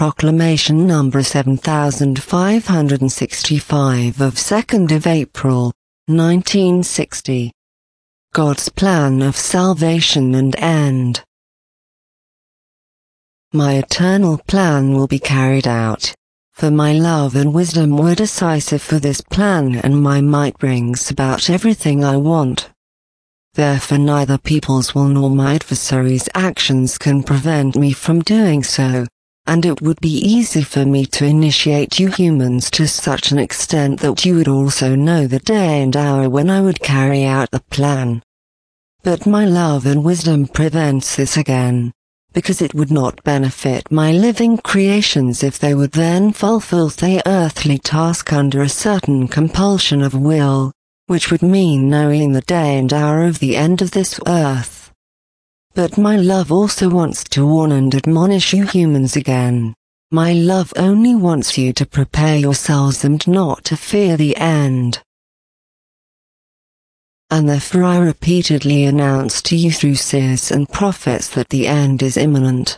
Proclamation number 7565 of 2nd of April, 1960. God's plan of salvation and end. My eternal plan will be carried out, for my love and wisdom were decisive for this plan, and my might brings about everything I want. Therefore neither people's will nor my adversaries' actions can prevent me from doing so, and it would be easy for me to initiate you humans to such an extent that you would also know the day and hour when I would carry out the plan. But my love and wisdom prevents this again, because it would not benefit my living creations if they would then fulfill their earthly task under a certain compulsion of will, which would mean knowing the day and hour of the end of this earth. But my love also wants to warn and admonish you humans again. My love only wants you to prepare yourselves and not to fear the end. And therefore I repeatedly announce to you through seers and prophets that the end is imminent.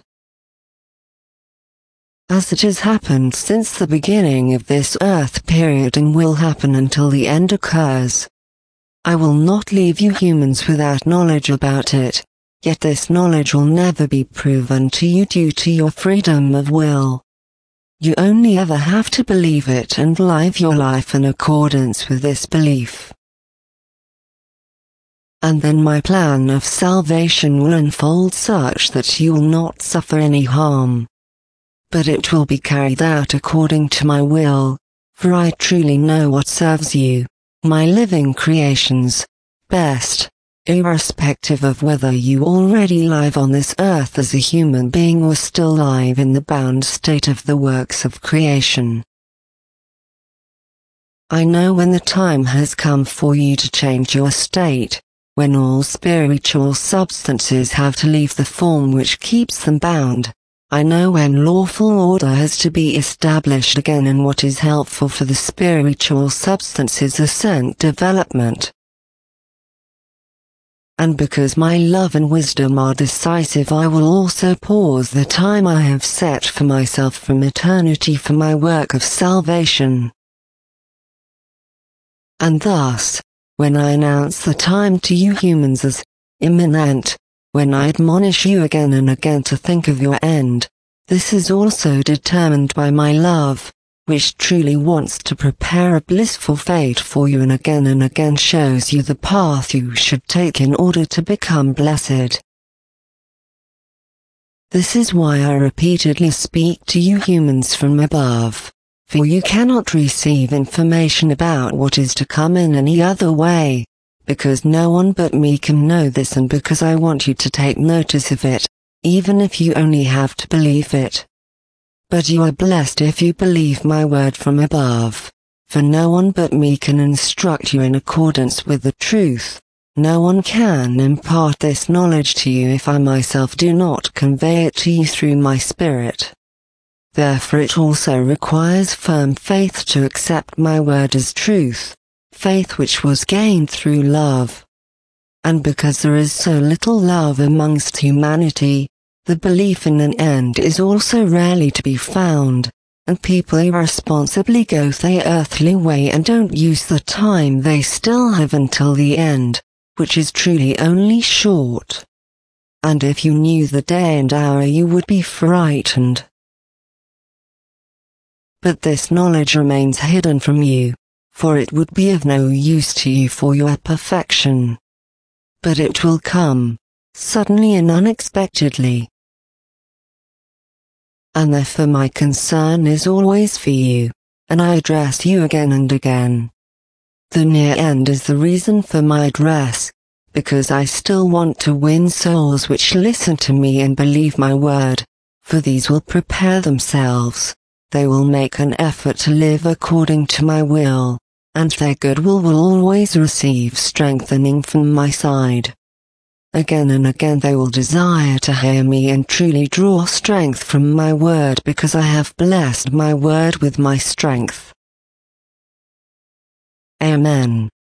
As it has happened since the beginning of this earth period and will happen until the end occurs. I will not leave you humans without knowledge about it, yet this knowledge will never be proven to you due to your freedom of will. You only ever have to believe it and live your life in accordance with this belief. And then my plan of salvation will unfold such that you will not suffer any harm. But it will be carried out according to my will, for I truly know what serves you, my living creations, best, irrespective of whether you already live on this earth as a human being or still live in the bound state of the works of creation. I know when the time has come for you to change your state, when all spiritual substances have to leave the form which keeps them bound. I know when lawful order has to be established again and what is helpful for the spiritual substance's ascent development. And because my love and wisdom are decisive, I will also pause the time I have set for myself from eternity for my work of salvation. And thus, when I announce the time to you humans as imminent, when I admonish you again and again to think of your end, this is also determined by my love, which truly wants to prepare a blissful fate for you and again shows you the path you should take in order to become blessed. This is why I repeatedly speak to you humans from above, for you cannot receive information about what is to come in any other way. Because no one but me can know this, and because I want you to take notice of it, even if you only have to believe it. But you are blessed if you believe my word from above, for no one but me can instruct you in accordance with the truth. No one can impart this knowledge to you if I myself do not convey it to you through my spirit. Therefore it also requires firm faith to accept my word as truth. Faith which was gained through love. And because there is so little love amongst humanity, the belief in an end is also rarely to be found, and people irresponsibly go their earthly way and don't use the time they still have until the end, which is truly only short. And if you knew the day and hour you would be frightened. But this knowledge remains hidden from you, for it would be of no use to you for your perfection. But it will come, suddenly and unexpectedly. And therefore my concern is always for you, and I address you again and again. The near end is the reason for my address, because I still want to win souls which listen to me and believe my word, for these will prepare themselves, they will make an effort to live according to my will, and their goodwill will always receive strengthening from my side. Again and again they will desire to hear me and truly draw strength from my word, because I have blessed my word with my strength. Amen.